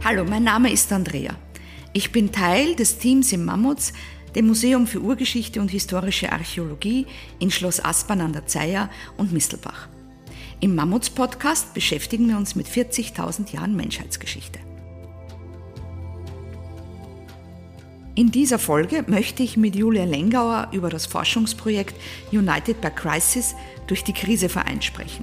Hallo, mein Name ist Andrea. Ich bin Teil des Teams im Mammuts, dem Museum für Urgeschichte und historische Archäologie in Schloss Aspern an der Zeiher und Mistelbach. Im Mammuts-Podcast beschäftigen wir uns mit 40.000 Jahren Menschheitsgeschichte. In dieser Folge möchte ich mit Julia Lengauer über das Forschungsprojekt United by Crisis durch die Krise vereint sprechen.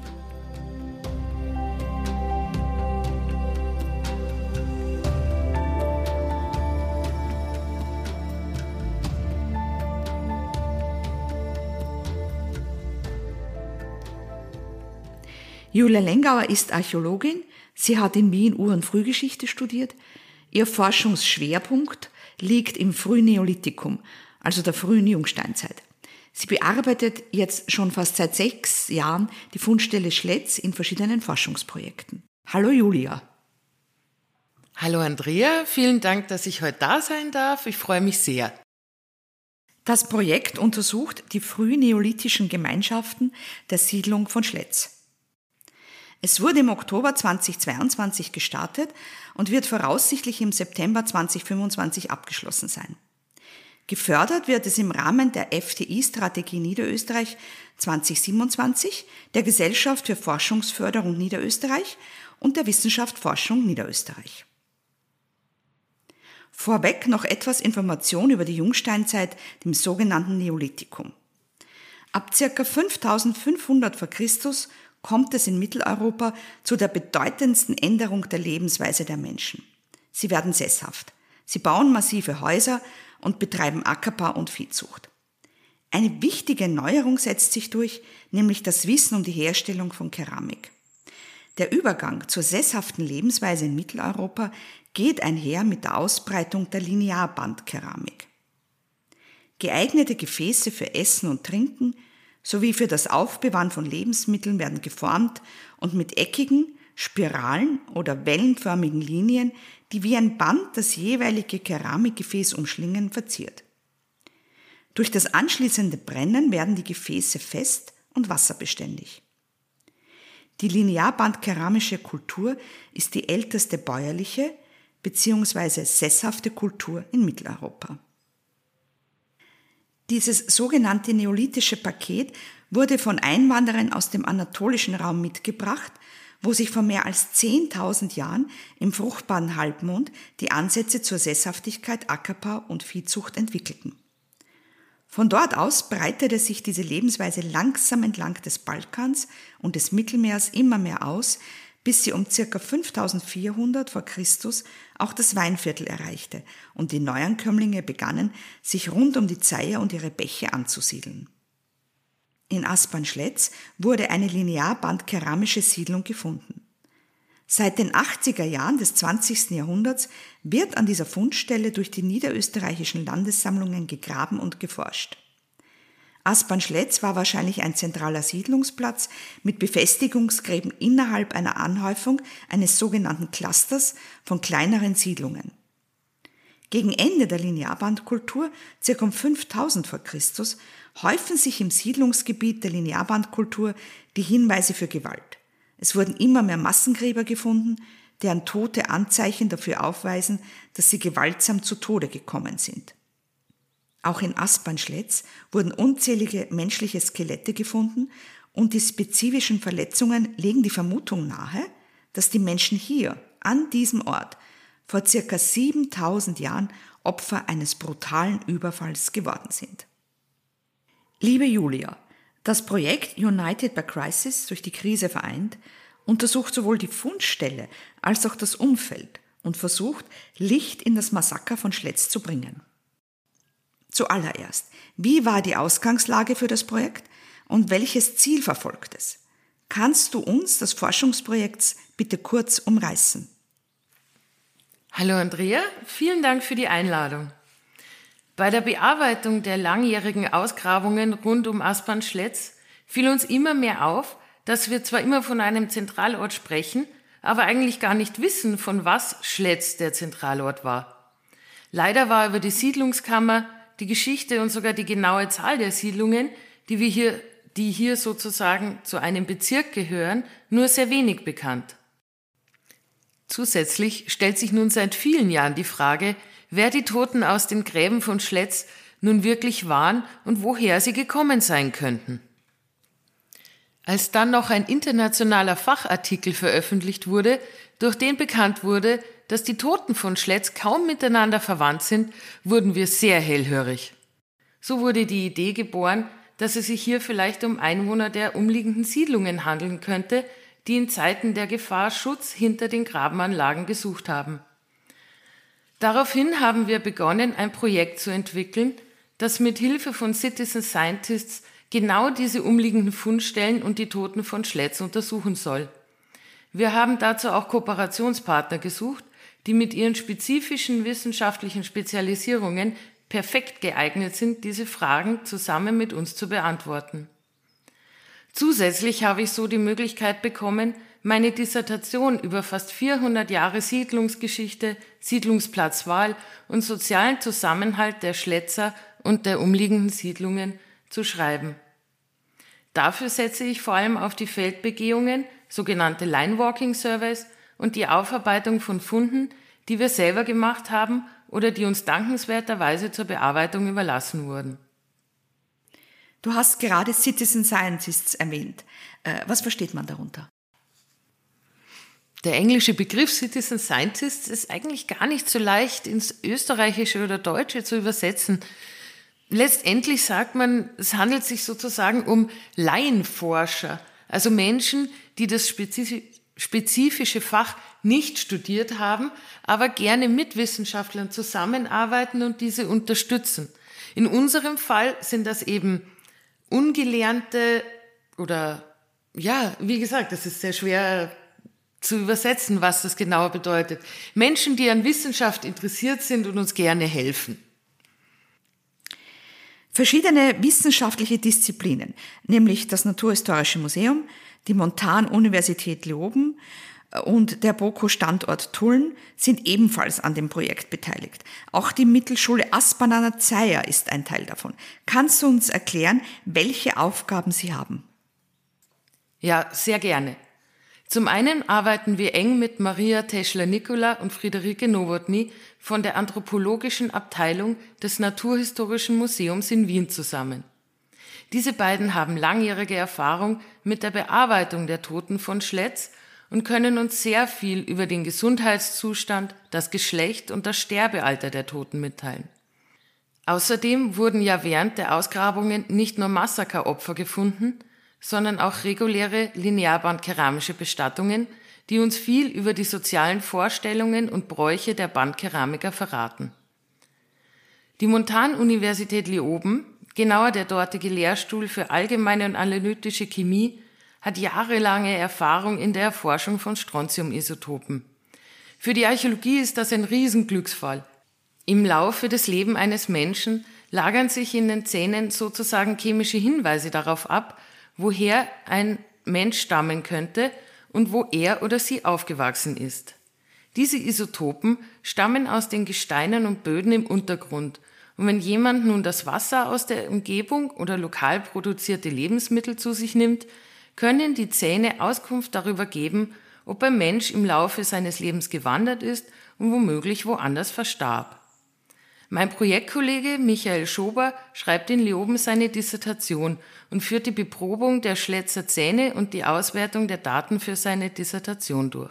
Julia Lengauer ist Archäologin. Sie hat in Wien Ur- und Frühgeschichte studiert. Ihr Forschungsschwerpunkt liegt im Frühneolithikum, also der frühen Jungsteinzeit. Sie bearbeitet jetzt schon fast seit 6 Jahren die Fundstelle Schletz in verschiedenen Forschungsprojekten. Hallo Julia. Hallo Andrea, vielen Dank, dass ich heute da sein darf. Ich freue mich sehr. Das Projekt untersucht die frühneolithischen Gemeinschaften der Siedlung von Schletz. Es wurde im Oktober 2022 gestartet und wird voraussichtlich im September 2025 abgeschlossen sein. Gefördert wird es im Rahmen der FTI-Strategie Niederösterreich 2027, der Gesellschaft für Forschungsförderung Niederösterreich und der Wissenschaft Forschung Niederösterreich. Vorweg noch etwas Information über die Jungsteinzeit, dem sogenannten Neolithikum. Ab ca. 5500 v. Chr. kommt es in Mitteleuropa zu der bedeutendsten Änderung der Lebensweise der Menschen. Sie werden sesshaft. Sie bauen massive Häuser und betreiben Ackerbau und Viehzucht. Eine wichtige Neuerung setzt sich durch, nämlich das Wissen um die Herstellung von Keramik. Der Übergang zur sesshaften Lebensweise in Mitteleuropa geht einher mit der Ausbreitung der Linearbandkeramik. Geeignete Gefäße für Essen und Trinken sowie für das Aufbewahren von Lebensmitteln werden geformt und mit eckigen, Spiralen oder wellenförmigen Linien, die wie ein Band das jeweilige Keramikgefäß umschlingen, verziert. Durch das anschließende Brennen werden die Gefäße fest und wasserbeständig. Die linearbandkeramische Kultur ist die älteste bäuerliche bzw. sesshafte Kultur in Mitteleuropa. Dieses sogenannte neolithische Paket wurde von Einwanderern aus dem anatolischen Raum mitgebracht, wo sich vor mehr als 10.000 Jahren im fruchtbaren Halbmond die Ansätze zur Sesshaftigkeit, Ackerbau und Viehzucht entwickelten. Von dort aus breitete sich diese Lebensweise langsam entlang des Balkans und des Mittelmeers immer mehr aus, bis sie um ca. 5400 v. Chr. Auch das Weinviertel erreichte und die Neuankömmlinge begannen, sich rund um die Zeiher und ihre Bäche anzusiedeln. In Aspern-Schletz wurde eine linearbandkeramische Siedlung gefunden. Seit den 80er Jahren des 20. Jahrhunderts wird an dieser Fundstelle durch die niederösterreichischen Landessammlungen gegraben und geforscht. Aspern-Schletz war wahrscheinlich ein zentraler Siedlungsplatz mit Befestigungsgräben innerhalb einer Anhäufung eines sogenannten Clusters von kleineren Siedlungen. Gegen Ende der Linearbandkultur, ca. um 5000 v. Chr., häufen sich im Siedlungsgebiet der Linearbandkultur die Hinweise für Gewalt. Es wurden immer mehr Massengräber gefunden, deren tote Anzeichen dafür aufweisen, dass sie gewaltsam zu Tode gekommen sind. Auch in Aspern-Schletz wurden unzählige menschliche Skelette gefunden und die spezifischen Verletzungen legen die Vermutung nahe, dass die Menschen hier, an diesem Ort, vor ca. 7000 Jahren Opfer eines brutalen Überfalls geworden sind. Liebe Julia, das Projekt United by Crisis durch die Krise vereint untersucht sowohl die Fundstelle als auch das Umfeld und versucht, Licht in das Massaker von Schletz zu bringen. Zuallererst, wie war die Ausgangslage für das Projekt und welches Ziel verfolgt es? Kannst du uns das Forschungsprojekt bitte kurz umreißen? Hallo Andrea, vielen Dank für die Einladung. Bei der Bearbeitung der langjährigen Ausgrabungen rund um Aspern-Schletz fiel uns immer mehr auf, dass wir zwar immer von einem Zentralort sprechen, aber eigentlich gar nicht wissen, von was Schletz der Zentralort war. Leider war über die Siedlungskammer, die Geschichte und sogar die genaue Zahl der Siedlungen, die hier sozusagen zu einem Bezirk gehören, nur sehr wenig bekannt. Zusätzlich stellt sich nun seit vielen Jahren die Frage, wer die Toten aus den Gräben von Schletz nun wirklich waren und woher sie gekommen sein könnten. Als dann noch ein internationaler Fachartikel veröffentlicht wurde, durch den bekannt wurde, dass die Toten von Schletz kaum miteinander verwandt sind, wurden wir sehr hellhörig. So wurde die Idee geboren, dass es sich hier vielleicht um Einwohner der umliegenden Siedlungen handeln könnte, die in Zeiten der Gefahr Schutz hinter den Grabenanlagen gesucht haben. Daraufhin haben wir begonnen, ein Projekt zu entwickeln, das mit Hilfe von Citizen Scientists genau diese umliegenden Fundstellen und die Toten von Schletz untersuchen soll. Wir haben dazu auch Kooperationspartner gesucht, die mit ihren spezifischen wissenschaftlichen Spezialisierungen perfekt geeignet sind, diese Fragen zusammen mit uns zu beantworten. Zusätzlich habe ich so die Möglichkeit bekommen, meine Dissertation über fast 400 Jahre Siedlungsgeschichte, Siedlungsplatzwahl und sozialen Zusammenhalt der Schletzer und der umliegenden Siedlungen zu schreiben. Dafür setze ich vor allem auf die Feldbegehungen, sogenannte Line-Walking Surveys und die Aufarbeitung von Funden, die wir selber gemacht haben oder die uns dankenswerterweise zur Bearbeitung überlassen wurden. Du hast gerade Citizen Scientists erwähnt. Was versteht man darunter? Der englische Begriff Citizen Scientists ist eigentlich gar nicht so leicht ins Österreichische oder Deutsche zu übersetzen. Letztendlich sagt man, es handelt sich sozusagen um Laienforscher, also Menschen, die das spezifische Fach nicht studiert haben, aber gerne mit Wissenschaftlern zusammenarbeiten und diese unterstützen. In unserem Fall sind das eben Ungelernte oder, ja, wie gesagt, das ist sehr schwer zu übersetzen, was das genau bedeutet. Menschen, die an Wissenschaft interessiert sind und uns gerne helfen. Verschiedene wissenschaftliche Disziplinen, nämlich das Naturhistorische Museum, die Montan-Universität Leoben und der BOKU-Standort Tulln sind ebenfalls an dem Projekt beteiligt. Auch die Mittelschule Aspern an der Zeier ist ein Teil davon. Kannst du uns erklären, welche Aufgaben sie haben? Ja, sehr gerne. Zum einen arbeiten wir eng mit Maria Teschler-Nikola und Friederike Nowotny von der Anthropologischen Abteilung des Naturhistorischen Museums in Wien zusammen. Diese beiden haben langjährige Erfahrung mit der Bearbeitung der Toten von Schletz und können uns sehr viel über den Gesundheitszustand, das Geschlecht und das Sterbealter der Toten mitteilen. Außerdem wurden ja während der Ausgrabungen nicht nur Massakeropfer gefunden, sondern auch reguläre linearbandkeramische Bestattungen, die uns viel über die sozialen Vorstellungen und Bräuche der Bandkeramiker verraten. Die Montan-Universität Leoben, genauer der dortige Lehrstuhl für allgemeine und analytische Chemie, hat jahrelange Erfahrung in der Erforschung von Strontiumisotopen. Für die Archäologie ist das ein Riesenglücksfall. Im Laufe des Lebens eines Menschen lagern sich in den Zähnen sozusagen chemische Hinweise darauf ab, woher ein Mensch stammen könnte und wo er oder sie aufgewachsen ist. Diese Isotopen stammen aus den Gesteinen und Böden im Untergrund. Und wenn jemand nun das Wasser aus der Umgebung oder lokal produzierte Lebensmittel zu sich nimmt, können die Zähne Auskunft darüber geben, ob ein Mensch im Laufe seines Lebens gewandert ist und womöglich woanders verstarb. Mein Projektkollege Michael Schober schreibt in Leoben seine Dissertation und führt die Beprobung der Schletzer Zähne und die Auswertung der Daten für seine Dissertation durch.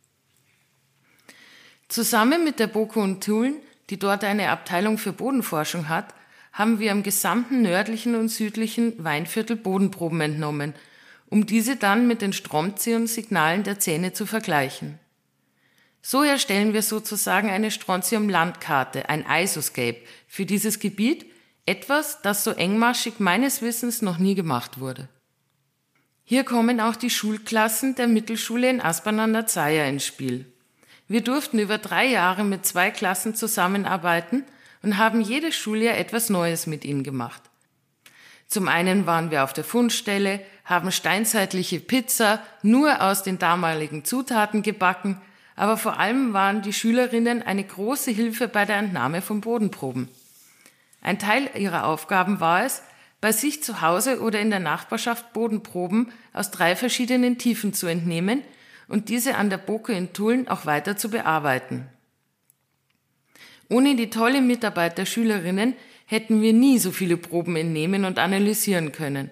Zusammen mit der BOKU und Tulln, die dort eine Abteilung für Bodenforschung hat, haben wir am gesamten nördlichen und südlichen Weinviertel Bodenproben entnommen, um diese dann mit den Strontium-Signalen der Zähne zu vergleichen. So erstellen wir sozusagen eine Strontium-Landkarte, ein Isoscape, für dieses Gebiet, etwas, das so engmaschig meines Wissens noch nie gemacht wurde. Hier kommen auch die Schulklassen der Mittelschule in Aspern an der Zeier ins Spiel. Wir durften über 3 Jahre mit 2 Klassen zusammenarbeiten und haben jedes Schuljahr etwas Neues mit ihnen gemacht. Zum einen waren wir auf der Fundstelle, haben steinzeitliche Pizza nur aus den damaligen Zutaten gebacken, aber vor allem waren die Schülerinnen eine große Hilfe bei der Entnahme von Bodenproben. Ein Teil ihrer Aufgaben war es, bei sich zu Hause oder in der Nachbarschaft Bodenproben aus 3 verschiedenen Tiefen zu entnehmen und diese an der BOKU in Tulln auch weiter zu bearbeiten. Ohne die tolle Mitarbeit der Schülerinnen hätten wir nie so viele Proben entnehmen und analysieren können.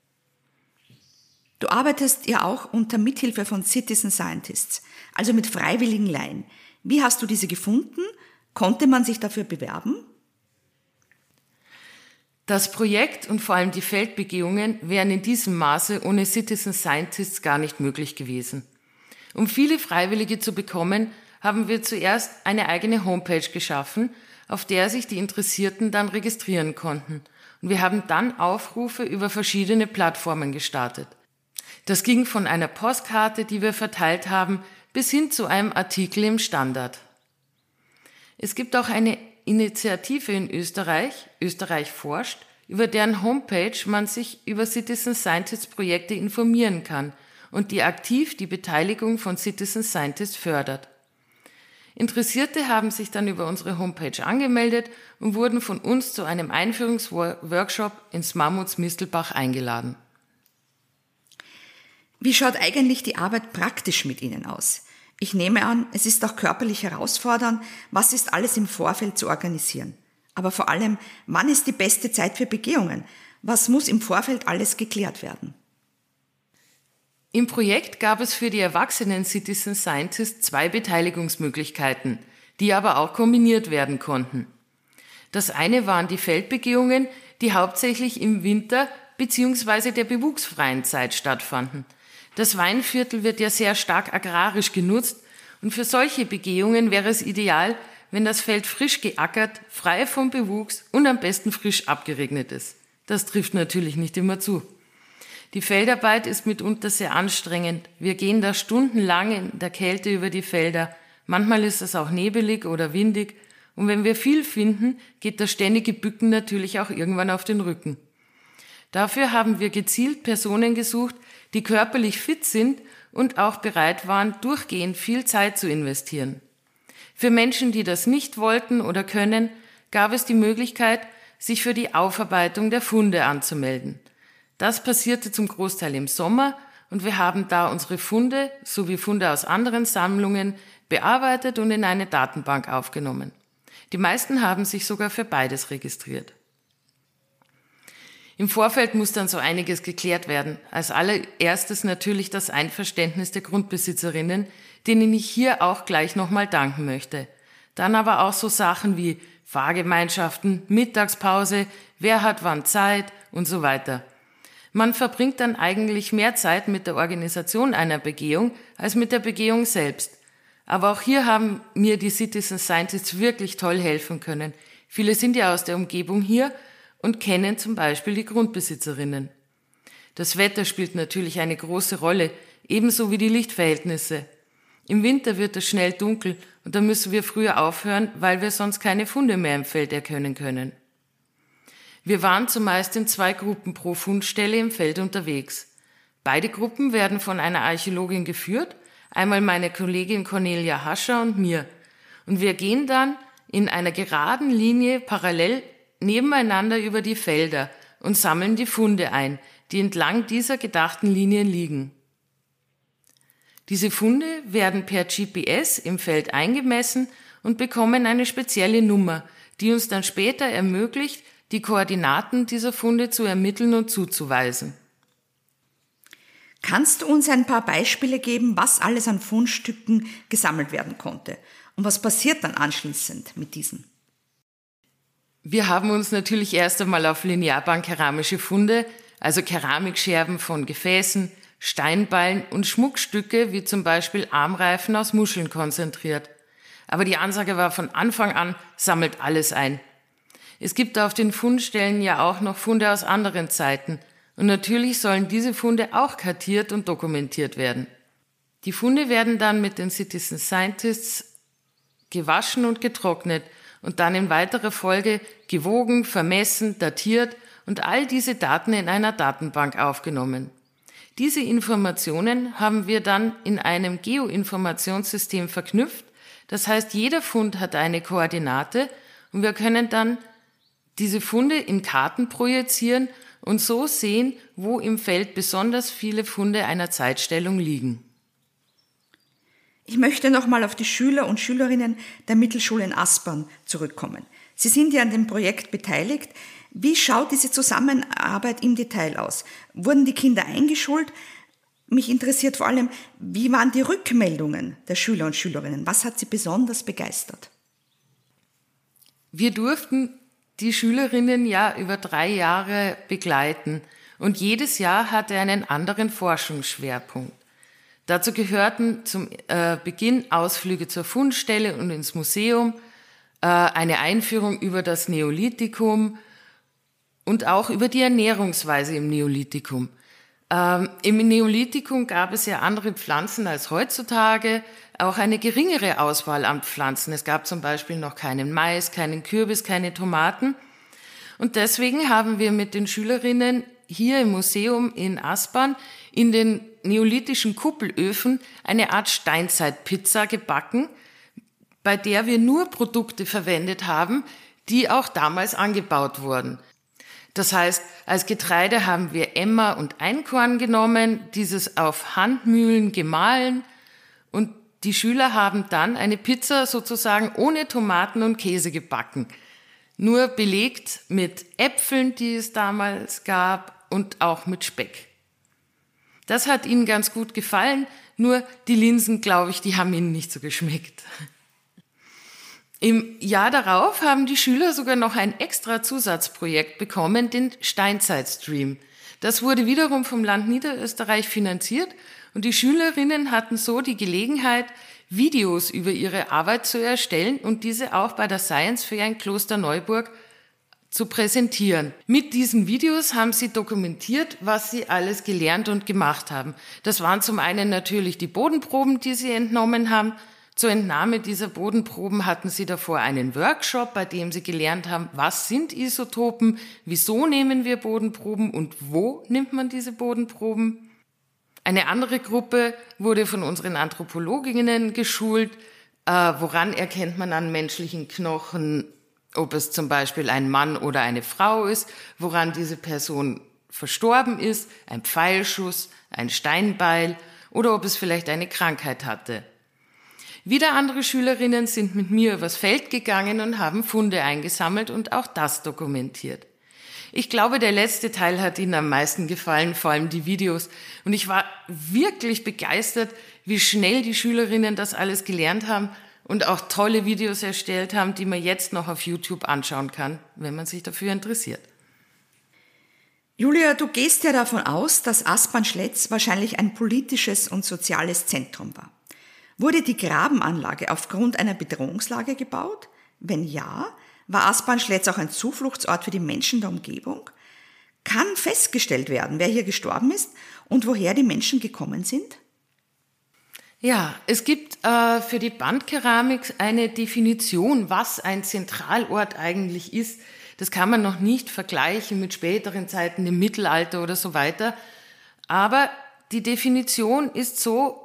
Du arbeitest ja auch unter Mithilfe von Citizen Scientists, also mit freiwilligen Laien. Wie hast du diese gefunden? Konnte man sich dafür bewerben? Das Projekt und vor allem die Feldbegehungen wären in diesem Maße ohne Citizen Scientists gar nicht möglich gewesen. Um viele Freiwillige zu bekommen, haben wir zuerst eine eigene Homepage geschaffen, auf der sich die Interessierten dann registrieren konnten. Und wir haben dann Aufrufe über verschiedene Plattformen gestartet. Das ging von einer Postkarte, die wir verteilt haben, bis hin zu einem Artikel im Standard. Es gibt auch eine Initiative in Österreich, Österreich forscht, über deren Homepage man sich über Citizen Scientists Projekte informieren kann und die aktiv die Beteiligung von Citizen Scientists fördert. Interessierte haben sich dann über unsere Homepage angemeldet und wurden von uns zu einem Einführungsworkshop ins Mammuts Mistelbach eingeladen. Wie schaut eigentlich die Arbeit praktisch mit Ihnen aus? Ich nehme an, es ist auch körperlich herausfordernd. Was ist alles im Vorfeld zu organisieren? Aber vor allem, wann ist die beste Zeit für Begehungen? Was muss im Vorfeld alles geklärt werden? Im Projekt gab es für die erwachsenen Citizen Scientists 2 Beteiligungsmöglichkeiten, die aber auch kombiniert werden konnten. Das eine waren die Feldbegehungen, die hauptsächlich im Winter bzw. der bewuchsfreien Zeit stattfanden. Das Weinviertel wird ja sehr stark agrarisch genutzt und für solche Begehungen wäre es ideal, wenn das Feld frisch geackert, frei vom Bewuchs und am besten frisch abgeregnet ist. Das trifft natürlich nicht immer zu. Die Feldarbeit ist mitunter sehr anstrengend. Wir gehen da stundenlang in der Kälte über die Felder. Manchmal ist es auch nebelig oder windig. Und wenn wir viel finden, geht das ständige Bücken natürlich auch irgendwann auf den Rücken. Dafür haben wir gezielt Personen gesucht, die körperlich fit sind und auch bereit waren, durchgehend viel Zeit zu investieren. Für Menschen, die das nicht wollten oder können, gab es die Möglichkeit, sich für die Aufarbeitung der Funde anzumelden. Das passierte zum Großteil im Sommer und wir haben da unsere Funde sowie Funde aus anderen Sammlungen bearbeitet und in eine Datenbank aufgenommen. Die meisten haben sich sogar für beides registriert. Im Vorfeld muss dann so einiges geklärt werden. Als allererstes natürlich das Einverständnis der Grundbesitzerinnen, denen ich hier auch gleich nochmal danken möchte. Dann aber auch so Sachen wie Fahrgemeinschaften, Mittagspause, wer hat wann Zeit und so weiter. Man verbringt dann eigentlich mehr Zeit mit der Organisation einer Begehung als mit der Begehung selbst. Aber auch hier haben mir die Citizen Scientists wirklich toll helfen können. Viele sind ja aus der Umgebung hier und kennen zum Beispiel die Grundbesitzerinnen. Das Wetter spielt natürlich eine große Rolle, ebenso wie die Lichtverhältnisse. Im Winter wird es schnell dunkel und da müssen wir früher aufhören, weil wir sonst keine Funde mehr im Feld erkennen können. Wir waren zumeist in 2 Gruppen pro Fundstelle im Feld unterwegs. Beide Gruppen werden von einer Archäologin geführt, einmal meine Kollegin Cornelia Hascher und mir. Und wir gehen dann in einer geraden Linie parallel nebeneinander über die Felder und sammeln die Funde ein, die entlang dieser gedachten Linien liegen. Diese Funde werden per GPS im Feld eingemessen und bekommen eine spezielle Nummer, die uns dann später ermöglicht, die Koordinaten dieser Funde zu ermitteln und zuzuweisen. Kannst du uns ein paar Beispiele geben, was alles an Fundstücken gesammelt werden konnte? Und was passiert dann anschließend mit diesen? Wir haben uns natürlich erst einmal auf linearbahn-keramische Funde, also Keramikscherben von Gefäßen, Steinballen und Schmuckstücke wie zum Beispiel Armreifen aus Muscheln konzentriert. Aber die Ansage war von Anfang an, sammelt alles ein. Es gibt auf den Fundstellen ja auch noch Funde aus anderen Zeiten und natürlich sollen diese Funde auch kartiert und dokumentiert werden. Die Funde werden dann mit den Citizen Scientists gewaschen und getrocknet und dann in weiterer Folge gewogen, vermessen, datiert und all diese Daten in einer Datenbank aufgenommen. Diese Informationen haben wir dann in einem Geoinformationssystem verknüpft, das heißt, jeder Fund hat eine Koordinate und wir können dann diese Funde in Karten projizieren und so sehen, wo im Feld besonders viele Funde einer Zeitstellung liegen. Ich möchte nochmal auf die Schüler und Schülerinnen der Mittelschule in Aspern zurückkommen. Sie sind ja an dem Projekt beteiligt. Wie schaut diese Zusammenarbeit im Detail aus? Wurden die Kinder eingeschult? Mich interessiert vor allem, wie waren die Rückmeldungen der Schüler und Schülerinnen? Was hat sie besonders begeistert? Wir durften die Schülerinnen ja über 3 Jahre begleiten und jedes Jahr hatte einen anderen Forschungsschwerpunkt. Dazu gehörten zum Beginn Ausflüge zur Fundstelle und ins Museum, eine Einführung über das Neolithikum und auch über die Ernährungsweise im Neolithikum. Im Neolithikum gab es ja andere Pflanzen als heutzutage, auch eine geringere Auswahl an Pflanzen. Es gab zum Beispiel noch keinen Mais, keinen Kürbis, keine Tomaten. Und deswegen haben wir mit den Schülerinnen hier im Museum in Aspern in den neolithischen Kuppelöfen eine Art Steinzeitpizza gebacken, bei der wir nur Produkte verwendet haben, die auch damals angebaut wurden. Das heißt, als Getreide haben wir Emmer und Einkorn genommen, dieses auf Handmühlen gemahlen und die Schüler haben dann eine Pizza sozusagen ohne Tomaten und Käse gebacken. Nur belegt mit Äpfeln, die es damals gab und auch mit Speck. Das hat ihnen ganz gut gefallen, nur die Linsen, glaube ich, die haben ihnen nicht so geschmeckt. Im Jahr darauf haben die Schüler sogar noch ein extra Zusatzprojekt bekommen, den Steinzeitstream. Das wurde wiederum vom Land Niederösterreich finanziert und die Schülerinnen hatten so die Gelegenheit, Videos über ihre Arbeit zu erstellen und diese auch bei der Science Fair in Klosterneuburg zu präsentieren. Mit diesen Videos haben sie dokumentiert, was sie alles gelernt und gemacht haben. Das waren zum einen natürlich die Bodenproben, die sie entnommen haben. Zur Entnahme dieser Bodenproben hatten sie davor einen Workshop, bei dem sie gelernt haben, was sind Isotopen, wieso nehmen wir Bodenproben und wo nimmt man diese Bodenproben. Eine andere Gruppe wurde von unseren Anthropologinnen geschult, woran erkennt man an menschlichen Knochen, ob es zum Beispiel ein Mann oder eine Frau ist, woran diese Person verstorben ist, ein Pfeilschuss, ein Steinbeil oder ob es vielleicht eine Krankheit hatte. Wieder andere Schülerinnen sind mit mir übers Feld gegangen und haben Funde eingesammelt und auch das dokumentiert. Ich glaube, der letzte Teil hat ihnen am meisten gefallen, vor allem die Videos. Und ich war wirklich begeistert, wie schnell die Schülerinnen das alles gelernt haben und auch tolle Videos erstellt haben, die man jetzt noch auf YouTube anschauen kann, wenn man sich dafür interessiert. Julia, du gehst ja davon aus, dass Aspern-Schletz wahrscheinlich ein politisches und soziales Zentrum war. Wurde die Grabenanlage aufgrund einer Bedrohungslage gebaut? Wenn ja, war Aspern-Schletz auch ein Zufluchtsort für die Menschen der Umgebung? Kann festgestellt werden, wer hier gestorben ist und woher die Menschen gekommen sind? Ja, es gibt für die Bandkeramik eine Definition, was ein Zentralort eigentlich ist. Das kann man noch nicht vergleichen mit späteren Zeiten im Mittelalter oder so weiter. Aber die Definition ist so,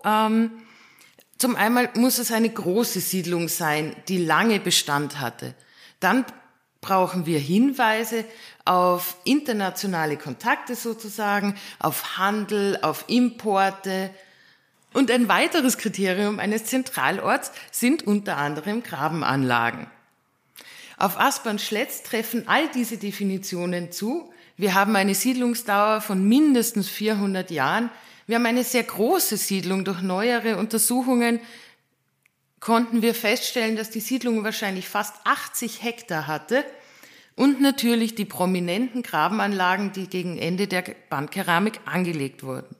zum einen muss es eine große Siedlung sein, die lange Bestand hatte. Dann brauchen wir Hinweise auf internationale Kontakte sozusagen, auf Handel, auf Importe. Und ein weiteres Kriterium eines Zentralorts sind unter anderem Grabenanlagen. Auf Aspern-Schletz treffen all diese Definitionen zu. Wir haben eine Siedlungsdauer von mindestens 400 Jahren. Wir haben eine sehr große Siedlung. Durch neuere Untersuchungen konnten wir feststellen, dass die Siedlung wahrscheinlich fast 80 Hektar hatte und natürlich die prominenten Grabenanlagen, die gegen Ende der Bandkeramik angelegt wurden.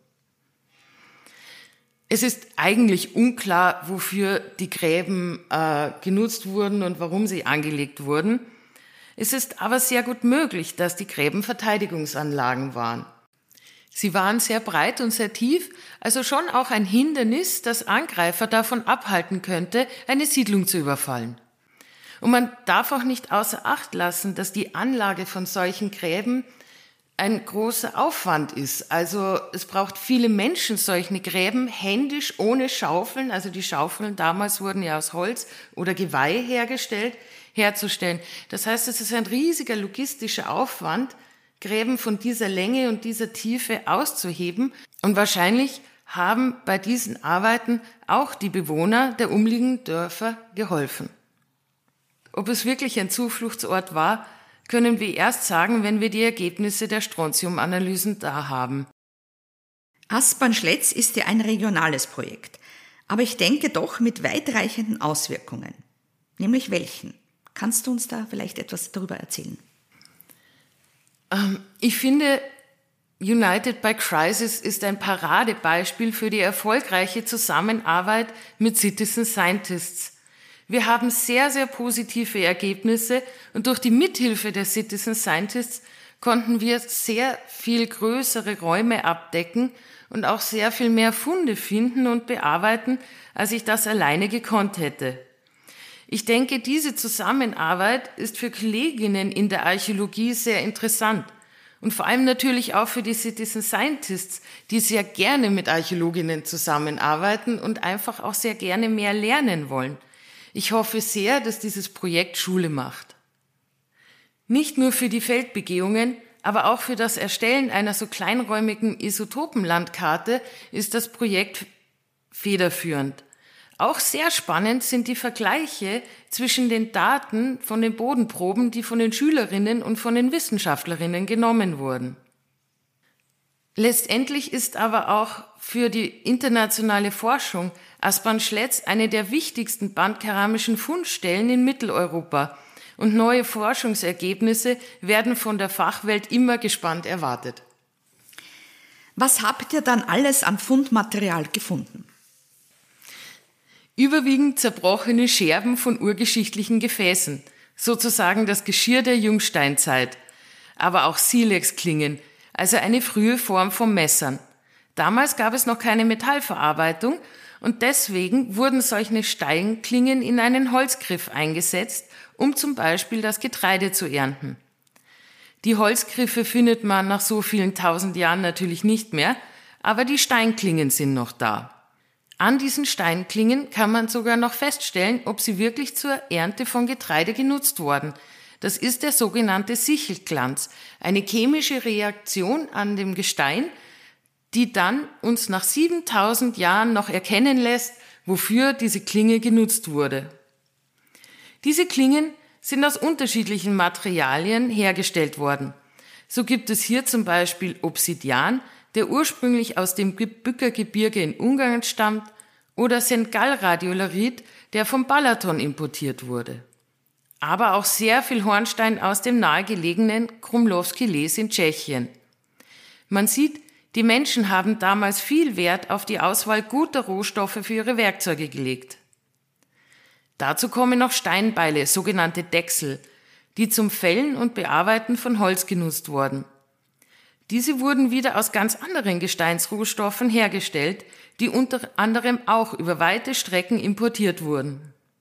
Es ist eigentlich unklar, wofür die Gräben genutzt wurden und warum sie angelegt wurden. Es ist aber sehr gut möglich, dass die Gräben Verteidigungsanlagen waren. Sie waren sehr breit und sehr tief, also schon auch ein Hindernis, das Angreifer davon abhalten könnte, eine Siedlung zu überfallen. Und man darf auch nicht außer Acht lassen, dass die Anlage von solchen Gräben ein großer Aufwand ist. Also es braucht viele Menschen, solche Gräben händisch, ohne Schaufeln, also die Schaufeln damals wurden ja aus Holz oder Geweih herzustellen. Das heißt, es ist ein riesiger logistischer Aufwand, Gräben von dieser Länge und dieser Tiefe auszuheben. Und wahrscheinlich haben bei diesen Arbeiten auch die Bewohner der umliegenden Dörfer geholfen. Ob es wirklich ein Zufluchtsort war, können wir erst sagen, wenn wir die Ergebnisse der Strontiumanalysen da haben. Aspern-Schletz ist ja ein regionales Projekt, aber ich denke doch mit weitreichenden Auswirkungen. Nämlich welchen? Kannst du uns da vielleicht etwas darüber erzählen? Ich finde, United by Crisis ist ein Paradebeispiel für die erfolgreiche Zusammenarbeit mit Citizen Scientists. Wir haben sehr, sehr positive Ergebnisse und durch die Mithilfe der Citizen Scientists konnten wir sehr viel größere Räume abdecken und auch sehr viel mehr Funde finden und bearbeiten, als ich das alleine gekonnt hätte. Ich denke, diese Zusammenarbeit ist für Kolleginnen in der Archäologie sehr interessant und vor allem natürlich auch für die Citizen Scientists, die sehr gerne mit Archäologinnen zusammenarbeiten und einfach auch sehr gerne mehr lernen wollen. Ich hoffe sehr, dass dieses Projekt Schule macht. Nicht nur für die Feldbegehungen, aber auch für das Erstellen einer so kleinräumigen Isotopenlandkarte ist das Projekt federführend. Auch sehr spannend sind die Vergleiche zwischen den Daten von den Bodenproben, die von den Schülerinnen und von den Wissenschaftlerinnen genommen wurden. Letztendlich ist aber auch für die internationale Forschung Aspern-Schletz eine der wichtigsten bandkeramischen Fundstellen in Mitteleuropa und neue Forschungsergebnisse werden von der Fachwelt immer gespannt erwartet. Was habt ihr dann alles an Fundmaterial gefunden? Überwiegend zerbrochene Scherben von urgeschichtlichen Gefäßen, sozusagen das Geschirr der Jungsteinzeit, aber auch Silexklingen, also eine frühe Form von Messern. Damals gab es noch keine Metallverarbeitung und deswegen wurden solche Steinklingen in einen Holzgriff eingesetzt, um zum Beispiel das Getreide zu ernten. Die Holzgriffe findet man nach so vielen tausend Jahren natürlich nicht mehr, aber die Steinklingen sind noch da. An diesen Steinklingen kann man sogar noch feststellen, ob sie wirklich zur Ernte von Getreide genutzt wurden. Das ist der sogenannte Sichelglanz, eine chemische Reaktion an dem Gestein, die dann uns nach 7000 Jahren noch erkennen lässt, wofür diese Klinge genutzt wurde. Diese Klingen sind aus unterschiedlichen Materialien hergestellt worden. So gibt es hier zum Beispiel Obsidian, der ursprünglich aus dem Bückergebirge in Ungarn stammt, oder Sengallradiolarit, der vom Balaton importiert wurde. Aber auch sehr viel Hornstein aus dem nahegelegenen Krumlovský les in Tschechien. Man sieht, die Menschen haben damals viel Wert auf die Auswahl guter Rohstoffe für ihre Werkzeuge gelegt. Dazu kommen noch Steinbeile, sogenannte Dechsel, die zum Fällen und Bearbeiten von Holz genutzt wurden. Diese wurden wieder aus ganz anderen Gesteinsrohstoffen hergestellt, die unter anderem auch über weite Strecken importiert wurden.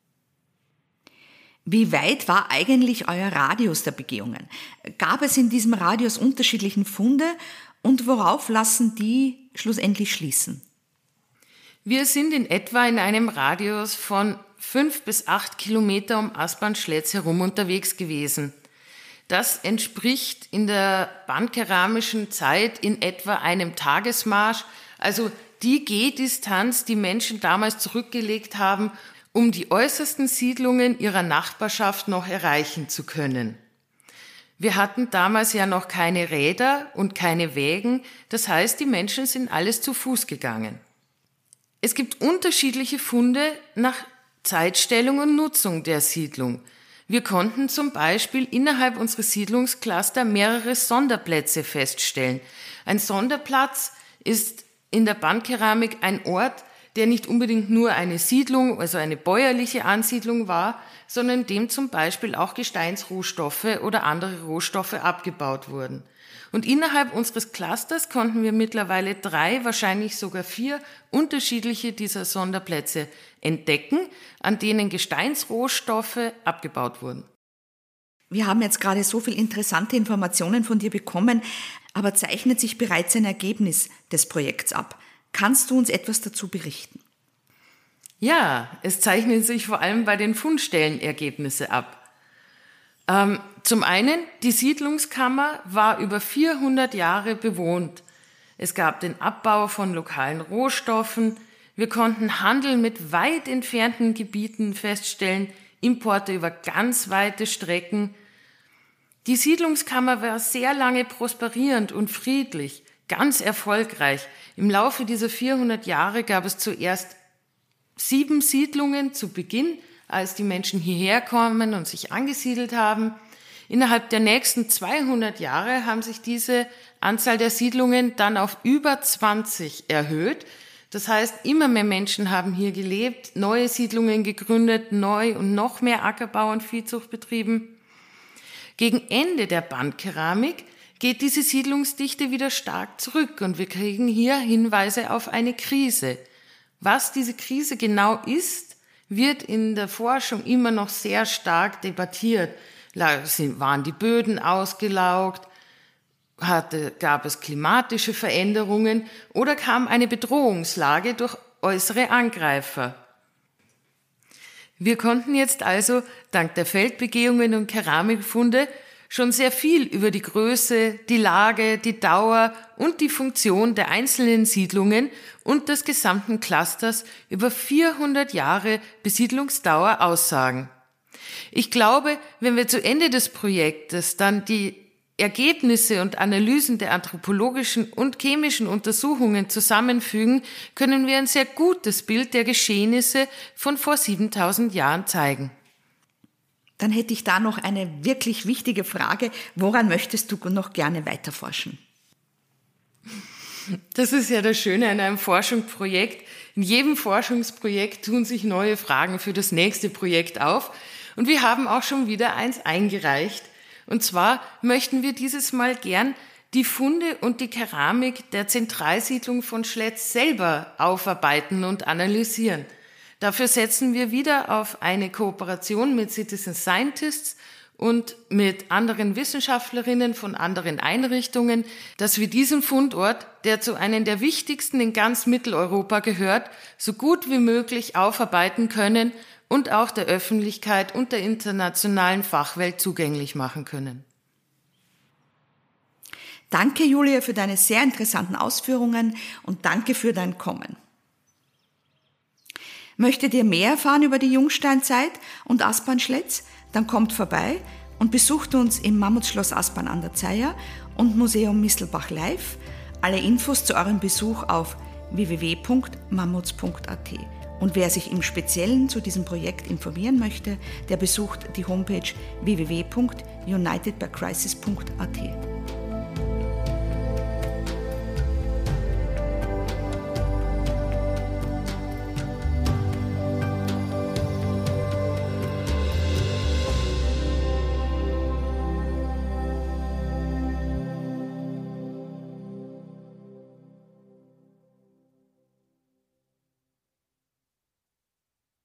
Wie weit war eigentlich euer Radius der Begehungen? Gab es in diesem Radius unterschiedlichen Funde und worauf lassen die schlussendlich schließen? Wir sind in etwa in einem Radius von 5 bis 8 Kilometer um Aspern-Schletz herum unterwegs gewesen. Das entspricht in der bandkeramischen Zeit in etwa einem Tagesmarsch, also die Gehdistanz, die Menschen damals zurückgelegt haben, um die äußersten Siedlungen ihrer Nachbarschaft noch erreichen zu können. Wir hatten damals ja noch keine Räder und keine Wägen, das heißt, die Menschen sind alles zu Fuß gegangen. Es gibt unterschiedliche Funde nach Zeitstellung und Nutzung der Siedlung. Wir konnten zum Beispiel innerhalb unseres Siedlungscluster mehrere Sonderplätze feststellen. Ein Sonderplatz ist in der Bandkeramik ein Ort, der nicht unbedingt nur eine Siedlung, also eine bäuerliche Ansiedlung war, sondern in dem zum Beispiel auch Gesteinsrohstoffe oder andere Rohstoffe abgebaut wurden. Und innerhalb unseres Clusters konnten wir mittlerweile 3, wahrscheinlich sogar 4 unterschiedliche dieser Sonderplätze entdecken, an denen Gesteinsrohstoffe abgebaut wurden. Wir haben jetzt gerade so viel interessante Informationen von dir bekommen, aber zeichnet sich bereits ein Ergebnis des Projekts ab. Kannst du uns etwas dazu berichten? Ja, es zeichnen sich vor allem bei den Fundstellen Ergebnisse ab. Zum einen, die Siedlungskammer war über 400 Jahre bewohnt. Es gab den Abbau von lokalen Rohstoffen. Wir konnten Handel mit weit entfernten Gebieten feststellen, Importe über ganz weite Strecken. Die Siedlungskammer war sehr lange prosperierend und friedlich, ganz erfolgreich. Im Laufe dieser 400 Jahre gab es zuerst 7 Siedlungen zu Beginn, als die Menschen hierher kommen und sich angesiedelt haben. Innerhalb der nächsten 200 Jahre haben sich diese Anzahl der Siedlungen dann auf über 20 erhöht. Das heißt, immer mehr Menschen haben hier gelebt, neue Siedlungen gegründet, neu und noch mehr Ackerbau und Viehzucht betrieben. Gegen Ende der Bandkeramik geht diese Siedlungsdichte wieder stark zurück und wir kriegen hier Hinweise auf eine Krise. Was diese Krise genau ist, wird in der Forschung immer noch sehr stark debattiert. Waren die Böden ausgelaugt? Gab es klimatische Veränderungen oder kam eine Bedrohungslage durch äußere Angreifer? Wir konnten jetzt also dank der Feldbegehungen und Keramikfunde schon sehr viel über die Größe, die Lage, die Dauer und die Funktion der einzelnen Siedlungen und des gesamten Clusters über 400 Jahre Besiedlungsdauer aussagen. Ich glaube, wenn wir zu Ende des Projektes dann die Ergebnisse und Analysen der anthropologischen und chemischen Untersuchungen zusammenfügen, können wir ein sehr gutes Bild der Geschehnisse von vor 7000 Jahren zeigen. Dann hätte ich da noch eine wirklich wichtige Frage. Woran möchtest du noch gerne weiterforschen? Das ist ja das Schöne an einem Forschungsprojekt. In jedem Forschungsprojekt tun sich neue Fragen für das nächste Projekt auf. Und wir haben auch schon wieder eins eingereicht. Und zwar möchten wir dieses Mal gern die Funde und die Keramik der Zentralsiedlung von Schletz selber aufarbeiten und analysieren. Dafür setzen wir wieder auf eine Kooperation mit Citizen Scientists und mit anderen Wissenschaftlerinnen von anderen Einrichtungen, dass wir diesen Fundort, der zu einem der wichtigsten in ganz Mitteleuropa gehört, so gut wie möglich aufarbeiten können und auch der Öffentlichkeit und der internationalen Fachwelt zugänglich machen können. Danke, Julia, für deine sehr interessanten Ausführungen und danke für dein Kommen. Möchtet ihr mehr erfahren über die Jungsteinzeit und Aspern-Schletz? Dann kommt vorbei und besucht uns im Mammutschloss Aspern an der Zeiher und Museum Mistelbach live. Alle Infos zu eurem Besuch auf www.mammuts.at. Und wer sich im Speziellen zu diesem Projekt informieren möchte, der besucht die Homepage www.unitedbycrisis.at.